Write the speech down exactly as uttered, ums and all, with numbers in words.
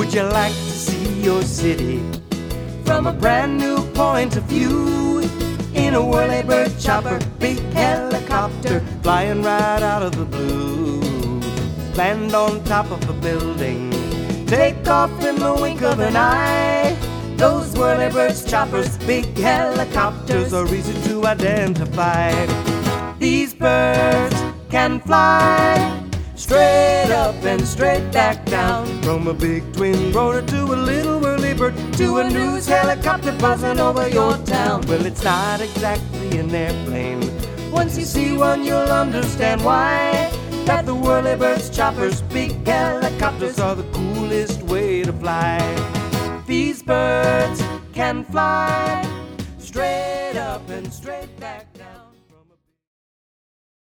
Would you like to see your city from a brand new point of view? In a whirlybird chopper, big helicopter, flying right out of the blue. Land on top of a building, take off in the wink of an eye. Those whirlybirds, choppers, big helicopters are easy to identify. These birds can fly straight up and straight back down, from a big twin rotor to a little whirlybird, to a news helicopter buzzing over your town. Well, it's not exactly an airplane. Once you see one, you'll understand why. That the whirlybirds, choppers, big helicopters are the coolest way to fly. These birds can fly straight up and straight back